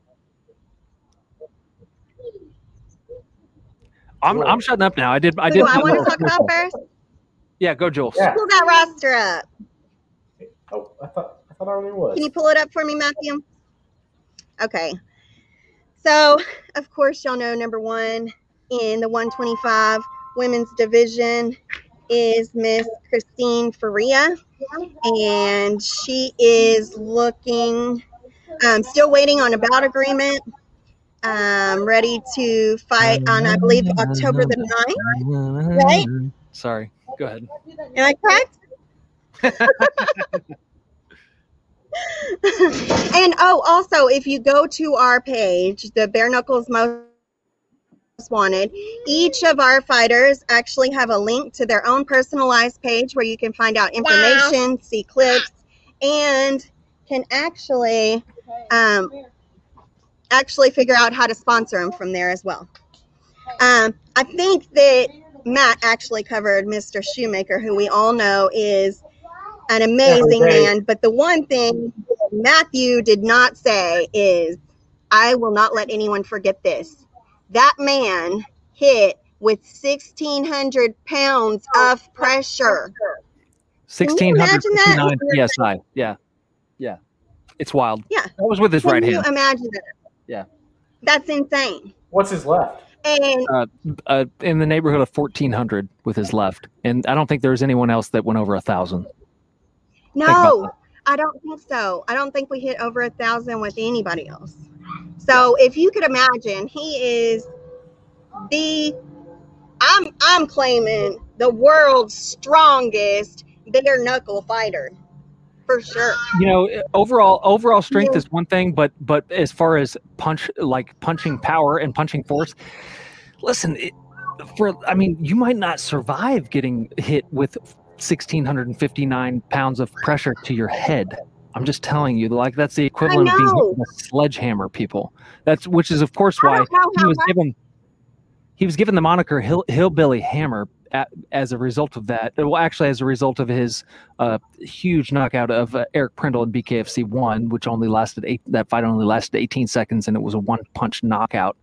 Speaker 2: I'm shutting up now. I did.
Speaker 6: I want to talk about first.
Speaker 2: Yeah, go Jules.
Speaker 3: Yeah.
Speaker 6: Pull that roster up.
Speaker 3: Oh, I thought I already was.
Speaker 6: Can you pull it up for me, Matthew? Okay. So, of course, y'all know number one in the 125 women's division is Miss Christine Faria, and she is looking, still waiting on a bout agreement. Ready to fight on, I believe, October the 9th, right?
Speaker 2: Sorry. Go ahead.
Speaker 6: Am I correct? And also, if you go to our page, the Bare Knuckles wanted. Each of our fighters actually have a link to their own personalized page where you can find out information, see clips, and can actually figure out how to sponsor them from there as well. I think that Matt actually covered Mr. Shoemaker, who we all know is an amazing man. But the one thing Matthew did not say is, I will not let anyone forget this. That man hit with 1,600 pounds of pressure.
Speaker 2: 1,659 PSI. Yeah. It's wild.
Speaker 6: Yeah.
Speaker 2: That was with his right hand.
Speaker 6: Can you imagine that?
Speaker 2: Yeah.
Speaker 6: That's insane.
Speaker 3: What's his left?
Speaker 6: And
Speaker 2: in the neighborhood of 1,400 with his left. And I don't think there was anyone else that went over 1,000.
Speaker 6: no, I don't think so. I don't think we hit over 1,000 with anybody else. So if you could imagine, he is I'm claiming the world's strongest bare knuckle fighter. For sure.
Speaker 2: You know, overall strength is one thing, but as far as punching power and punching force, listen, you might not survive getting hit with 1,659 pounds of pressure to your head. I'm just telling you, like, that's the equivalent of being hit with a sledgehammer, people. Which is of course why he was given the moniker Hillbilly Hammer as a result of that. Well, actually, as a result of his huge knockout of Eric Prindle in BKFC 1, which that fight only lasted 18 seconds, and it was a one-punch knockout.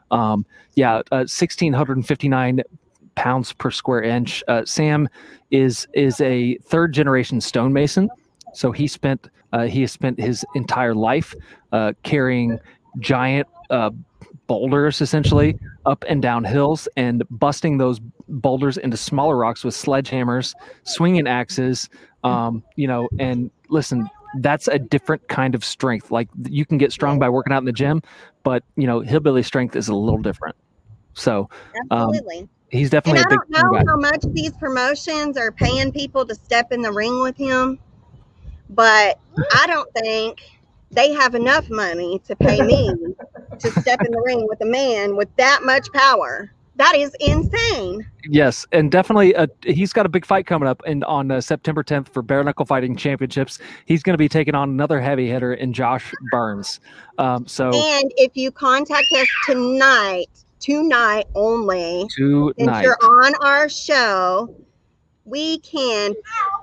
Speaker 2: 1,659 pounds per square inch. Sam is a third-generation stonemason, so he has spent his entire life carrying giant boulders, essentially, up and down hills, and busting those boulders into smaller rocks with sledgehammers, swinging axes, and listen, that's a different kind of strength. Like, you can get strong by working out in the gym, but hillbilly strength is a little different. So
Speaker 6: absolutely.
Speaker 2: He's definitely
Speaker 6: and
Speaker 2: a big
Speaker 6: I don't know
Speaker 2: guy.
Speaker 6: how much these promotions are paying people to step in the ring with him, but I don't think they have enough money to pay me to step in the ring with a man with that much power. That is insane.
Speaker 2: Yes, and definitely he's got a big fight coming up on September 10th for Bare Knuckle Fighting Championships. He's going to be taking on another heavy hitter in Josh Burns. And
Speaker 6: if you contact us tonight only, since you're on our show, we can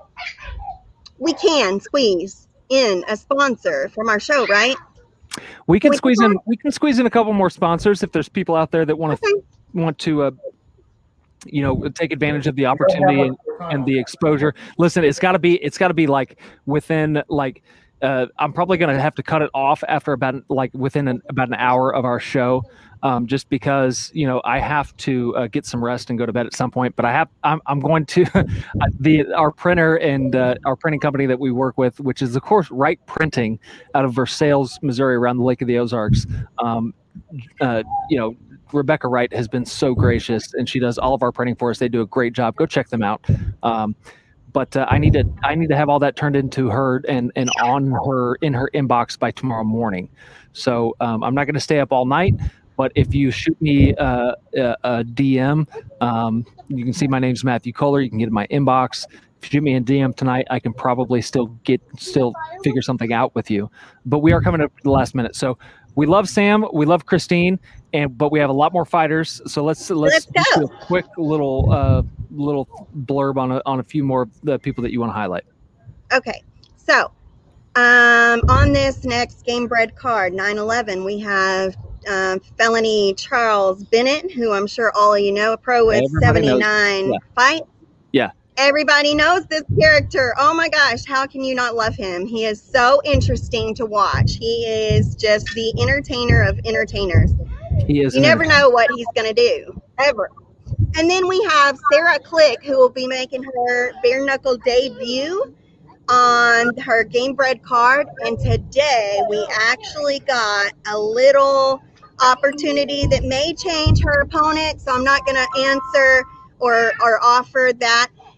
Speaker 6: squeeze in a sponsor from our show, right?
Speaker 2: We can squeeze in a couple more sponsors if there's people out there that want to take advantage of the opportunity and the exposure. Listen, it's got to be like within I'm probably going to have to cut it off after within about an hour of our show, just because I have to get some rest and go to bed at some point. But I'm going to our printer and our printing company that we work with, which is of course Wright Printing out of Versailles, Missouri, around the Lake of the Ozarks. Rebecca Wright has been so gracious, and she does all of our printing for us. They do a great job. Go check them out. But I need to have all that turned into her and on her in her inbox by tomorrow morning. So I'm not going to stay up all night. But if you shoot me a DM, you can see my name's Matthew Kohler. You can get in my inbox. If you shoot me a DM tonight, I can probably still figure something out with you. But we are coming up to the last minute. So we love Sam, we love Christine, but we have a lot more fighters. So let's do a quick little blurb on a few more of the people that you want to highlight.
Speaker 6: Okay, so on this next Game Bred card, 9/11, we have Felony Charles Bennett, who I'm sure all of you know, a pro with 79 fights.
Speaker 2: Yeah.
Speaker 6: Everybody knows this character. Oh my gosh, how can you not love him? He is so interesting to watch. He is just the entertainer of entertainers.
Speaker 2: He is.
Speaker 6: You never know what he's going to do, ever. And then we have Sarah Click, who will be making her bare knuckle debut on her Game Bred card. And today we actually got a little opportunity that may change her opponent. So I'm not going to answer or offer that.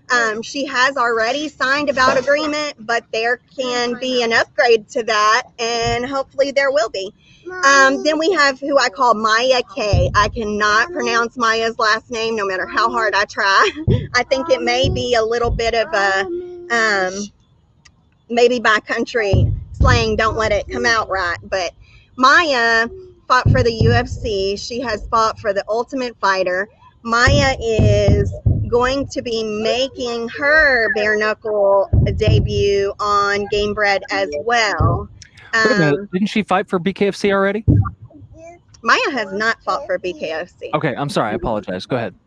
Speaker 6: She has already signed a bout agreement, but there can be an upgrade to that, and hopefully there will be. Then we have who I call Maya K. I cannot pronounce Maya's last name, no matter how hard I try. I think it may be a little bit of a maybe by country slang. Don't let it come out right. But Maya fought for the UFC. She has fought for the Ultimate Fighter. Maya is going to be making her bare knuckle debut on Gamebred as well.
Speaker 2: Wait a minute. Didn't she fight for BKFC already?
Speaker 6: Maya has not fought for BKFC.
Speaker 2: Okay, I'm sorry. I apologize. Go ahead.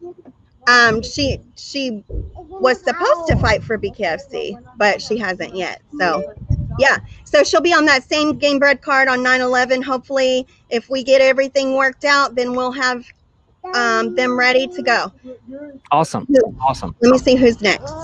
Speaker 6: She was supposed to fight for BKFC, but she hasn't yet. So, yeah. So she'll be on that same Gamebred card on 9/11. Hopefully, if we get everything worked out, then we'll have them ready to go.
Speaker 2: Awesome. Awesome.
Speaker 6: Let me see who's next.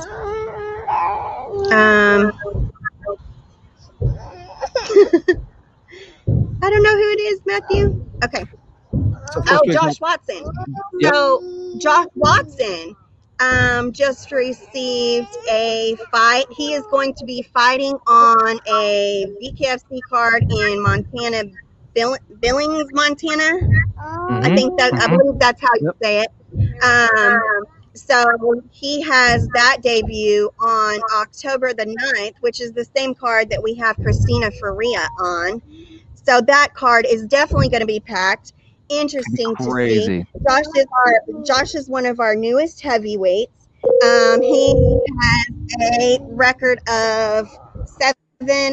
Speaker 6: I don't know who it is, Matthew. Okay. Oh, Josh Watson.
Speaker 2: Yep.
Speaker 6: So Josh Watson just received a fight. He is going to be fighting on a BKFC card in Montana, Billings, Montana. I think that I believe that's how you say it. So he has that debut on October the 9th, which is the same card that we have Christina Faria on. So that card is definitely going to be packed. Interesting to see. Josh is one of our newest heavyweights. He has a record of 7-3,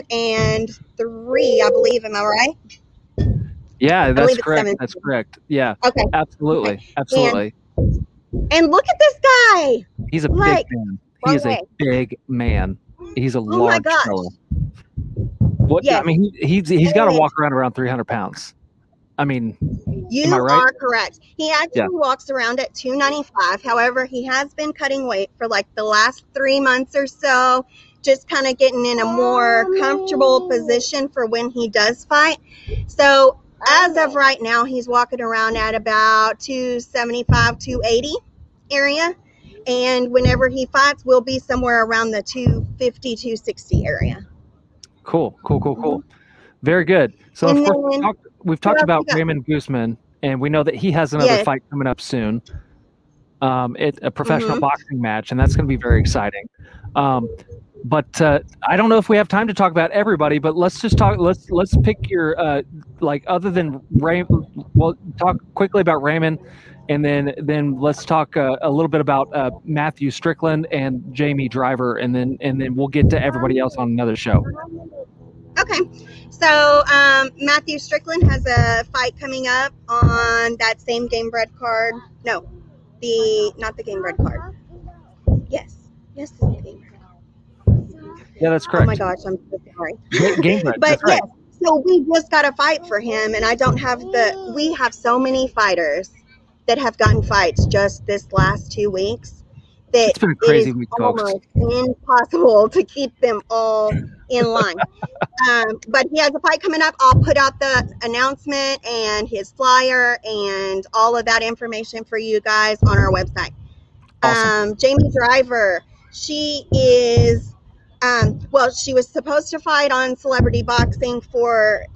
Speaker 6: I believe. Am I right?
Speaker 2: Yeah, that's correct. That's correct. Yeah.
Speaker 6: Okay.
Speaker 2: Absolutely.
Speaker 6: Okay.
Speaker 2: Absolutely.
Speaker 6: And look at this guy.
Speaker 2: He's a big man. He is a big man. He's a large fellow. What?
Speaker 6: Yes.
Speaker 2: I mean, he's got to walk around 300 pounds. I mean,
Speaker 6: you
Speaker 2: am I right?
Speaker 6: are correct. He actually walks around at 295. However, he has been cutting weight for like the last 3 months or so, just kind of getting in a more comfortable position for when he does fight. So as of right now, he's walking around at about 275, 280 area. And whenever he fights, we'll be somewhere around the 250, 260 area.
Speaker 2: Cool. Very good. So, of course, we've talked about Raymond Guzman, and we know that he has another fight coming up soon. It's a professional boxing match, and that's going to be very exciting. But I don't know if we have time to talk about everybody, but let's just talk. Let's pick your other than Raymond. Well, talk quickly about Raymond, and then let's talk a little bit about Matthew Strickland and Jamie Driver, and then we'll get to everybody else on another show.
Speaker 6: Okay, so Matthew Strickland has a fight coming up on that same Gamebred card. No, not the Gamebred card. Yes, it's the Gamebred.
Speaker 2: Yeah, that's correct.
Speaker 6: Oh my gosh, I'm so sorry.
Speaker 2: Gamebred,
Speaker 6: but
Speaker 2: right.
Speaker 6: yes, so we just got a fight for him, and I don't have we have so many fighters that have gotten fights just this last 2 weeks that
Speaker 2: it's been a crazy week,
Speaker 6: almost
Speaker 2: folks.
Speaker 6: impossible to keep them all in line. But he has a fight coming up. I'll put out the announcement and his flyer and all of that information for you guys on our website.
Speaker 2: Awesome.
Speaker 6: Jamie Driver, she is she was supposed to fight on Celebrity Boxing for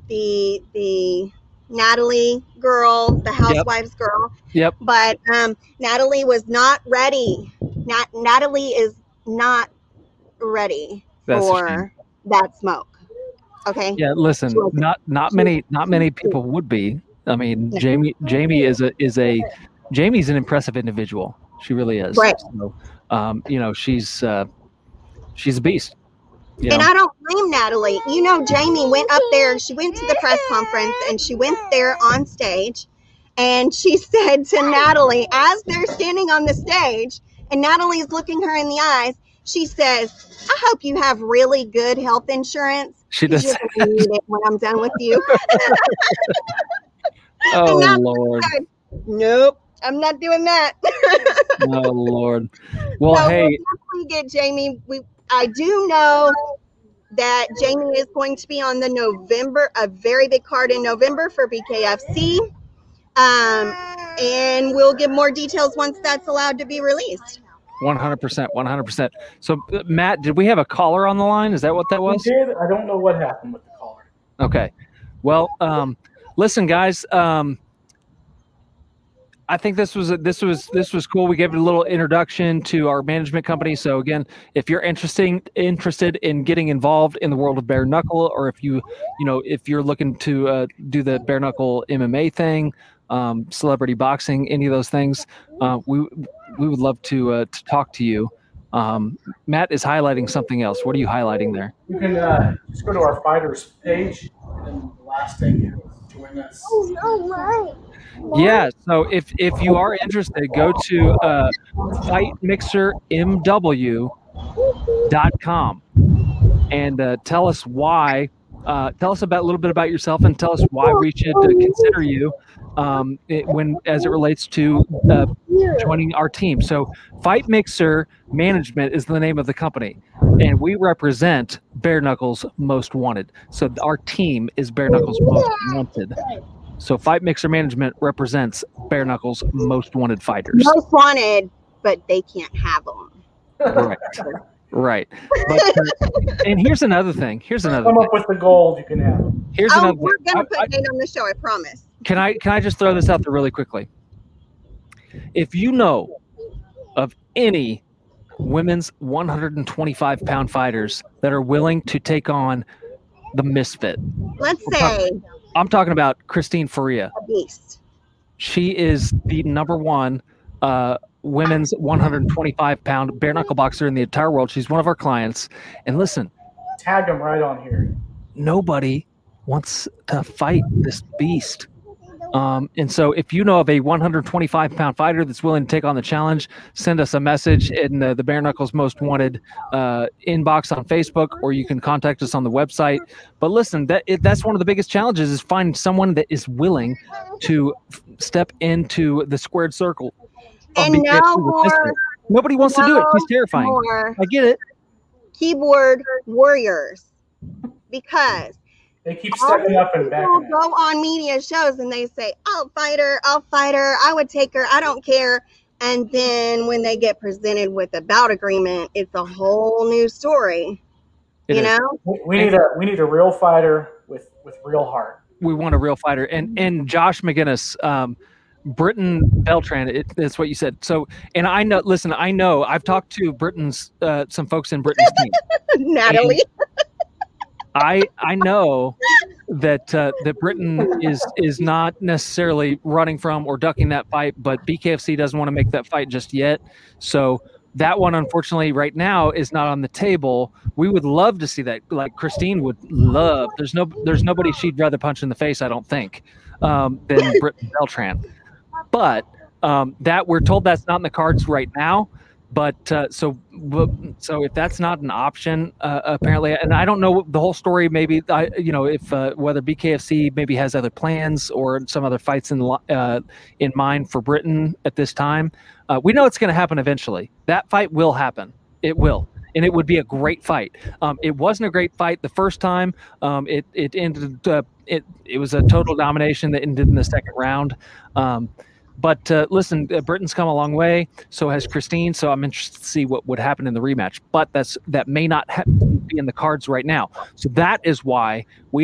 Speaker 6: the Natalie girl, the Housewives girl.
Speaker 2: Yep.
Speaker 6: But Natalie was not ready. Natalie is not ready for that smoke. Okay.
Speaker 2: Yeah. Listen, not many people would be. I mean, Jamie is Jamie's an impressive individual. She really is.
Speaker 6: Right.
Speaker 2: So, she's a beast.
Speaker 6: And I don't blame Natalie. Jamie went up there. She went to the press conference and she went there on stage. And she said to Natalie, as they're standing on the stage, and Natalie's looking her in the eyes, she says, I hope you have really good health insurance.
Speaker 2: She does.
Speaker 6: You're gonna need it when I'm done with you.
Speaker 2: Oh, Lord.
Speaker 6: Said, nope, I'm not doing that.
Speaker 2: Oh, Lord. Well,
Speaker 6: so
Speaker 2: hey.
Speaker 6: We'll get Jamie. I do know that Jamie is going to be on a very big card in November for BKFC. And we'll give more details once that's allowed to be released.
Speaker 2: 100%. 100%. So, Matt, did we have a caller on the line? Is that what that was?
Speaker 3: We did. I don't know what happened with the caller.
Speaker 2: Okay. Well, listen, guys. I think this was cool. We gave it a little introduction to our management company. So again, if you're interested in getting involved in the world of bare knuckle, or if you're looking to do the bare knuckle MMA thing, celebrity boxing, any of those things, we would love to talk to you. Matt is highlighting something else. What are you highlighting there?
Speaker 3: You can just go to our fighters page, and the last thing is join us.
Speaker 2: Yeah, so if you are interested, go to fightmixermw.com and tell us why. Tell us a little bit about yourself, and tell us why we should consider you as it relates to joining our team. So Fight Mixer Management is the name of the company, and we represent Bare Knuckles Most Wanted. So our team is Bare Knuckles Most Wanted. So Fight Mixer Management represents Bare Knuckles Most Wanted fighters.
Speaker 6: Most wanted, but they can't have them.
Speaker 2: Right. But, and here's another thing.
Speaker 3: Come up with the gold, you can have them.
Speaker 6: We're gonna put Nate on the show, I promise.
Speaker 2: Can I just throw this out there really quickly? If you know of any women's 125-pound fighters that are willing to take on the Misfit, I'm talking about Christine Faria.
Speaker 6: A beast.
Speaker 2: She is the number one women's 125-pound bare knuckle boxer in the entire world. She's one of our clients. And listen,
Speaker 3: tag them right on here.
Speaker 2: Nobody wants to fight this beast. And so if you know of a 125-pound fighter that's willing to take on the challenge, send us a message in the Bare Knuckles Most Wanted inbox on Facebook, or you can contact us on the website. But listen, that's one of the biggest challenges, is finding someone that is willing to step into the squared circle.
Speaker 6: And
Speaker 2: nobody wants to do it. She's terrifying. I get it.
Speaker 6: Keyboard warriors, because
Speaker 3: they keep stepping up and backing
Speaker 6: people go on media shows and they say, I'll fight her, I would take her, I don't care. And then when they get presented with a bout agreement, it's a whole new story. You know?
Speaker 3: We need a real fighter with real heart.
Speaker 2: We want a real fighter. And Josh McGinnis, Britton Beltran, that's what you said. So, and I know, I've talked to Britain's, some folks in Britain's team.
Speaker 6: Natalie.
Speaker 2: I know that Britton is not necessarily running from or ducking that fight, but BKFC doesn't want to make that fight just yet. So that one, unfortunately, right now is not on the table. We would love to see that. Like Christine would love. There's nobody she'd rather punch in the face, I don't think, than Britton Beltran. But that we're told that's not in the cards right now. But so if that's not an option, apparently, and I don't know the whole story. Maybe if whether BKFC maybe has other plans or some other fights in mind for Britain at this time. We know it's going to happen eventually. That fight will happen. It will, and it would be a great fight. It wasn't a great fight the first time. It ended. It was a total domination that ended in the second round. But listen, Britain's come a long way. So has Christine. So I'm interested to see what would happen in the rematch. But that may not be in the cards right now. So that is why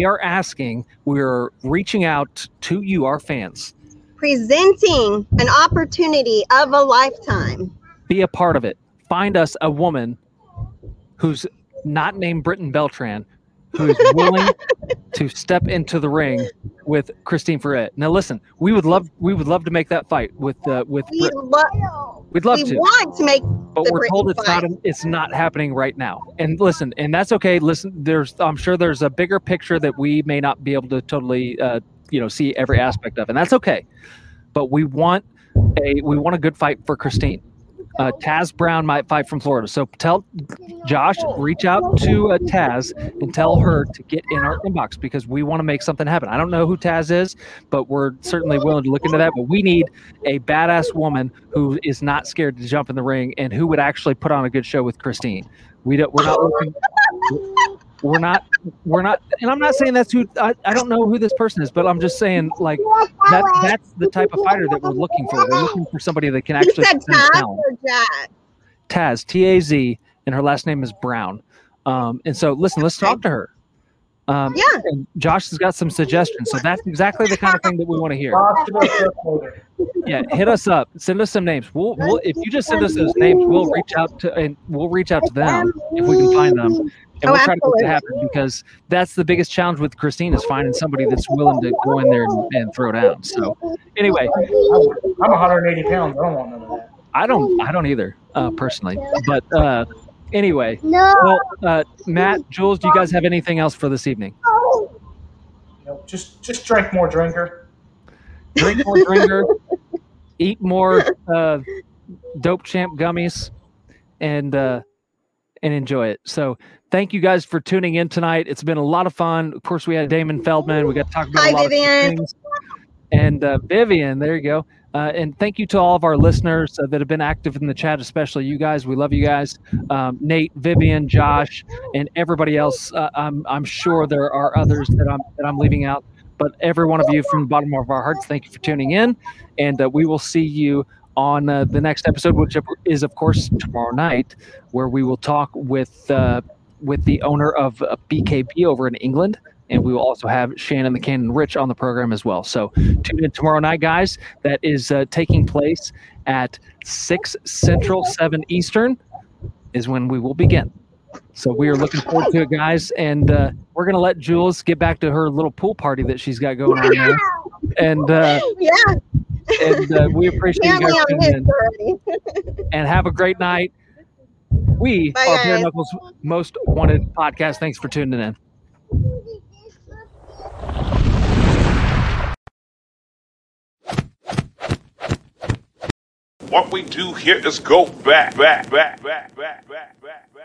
Speaker 2: we're reaching out to you, our fans.
Speaker 6: Presenting an opportunity of a lifetime.
Speaker 2: Be a part of it. Find us a woman who's not named Britton Beltran, who's willing to step into the ring with Christine Faria. Now, listen, we would love to make that fight with Britton. We'd love to.
Speaker 6: We want to make,
Speaker 2: but we're told it's not happening right now. And listen, and that's okay. Listen, I'm sure there's a bigger picture that we may not be able to totally, see every aspect of, and that's okay. But we want a good fight for Christine. Taz Brown might fight from Florida. So tell Josh, reach out to Taz and tell her to get in our inbox, because we want to make something happen. I don't know who Taz is, but we're certainly willing to look into that. But we need a badass woman who is not scared to jump in the ring and who would actually put on a good show with Christine. We're not looking. We're not, and I'm not saying that's who, I don't know who this person is, but I'm just saying, like, that's the type of fighter that we're looking for. We're looking for somebody that can actually.
Speaker 6: You said Taz or Jack?
Speaker 2: Taz, T-A-Z, and her last name is Brown. And so, listen, let's talk to her.
Speaker 6: Yeah.
Speaker 2: And Josh has got some suggestions, so that's exactly the kind of thing that we want to hear. Yeah, hit us up. Send us some names. We'll if you just send us those names, we'll reach out to them if we can find them, and we'll try to make it happen, because that's the biggest challenge with Christine, is finding somebody that's willing to go in there and throw down. So, anyway,
Speaker 3: I'm 180 pounds. I don't want none of that.
Speaker 2: I don't either, personally, but. Anyway, well, Matt, Jules, do you guys have anything else for this evening?
Speaker 3: Just drink more drinker.
Speaker 2: Drink more drinker, eat more Dope Champ gummies, and enjoy it. So thank you guys for tuning in tonight. It's been a lot of fun. Of course, we had Damon Feldman. We got to talk about a lot
Speaker 6: Vivian.
Speaker 2: of things. And Vivian, there you go. And thank you to all of our listeners that have been active in the chat, especially you guys. We love you guys. Nate, Vivian, Josh, and everybody else. I'm sure there are others that I'm leaving out, but every one of you, from the bottom of our hearts, thank you for tuning in. And we will see you on the next episode, which is, of course, tomorrow night, where we will talk with the owner of BKB over in England. And we will also have Shannon the Cannon Rich on the program as well. So tune in tomorrow night, guys. That is taking place at 6 Central, 7 Eastern is when we will begin. So we are looking forward to it, guys. And we're going to let Jules get back to her little pool party that she's got going on there. And we appreciate you guys tuning in. And have a great night. We are Bare Knuckles' Most Wanted podcast. Thanks for tuning in.
Speaker 1: What we do here is go back.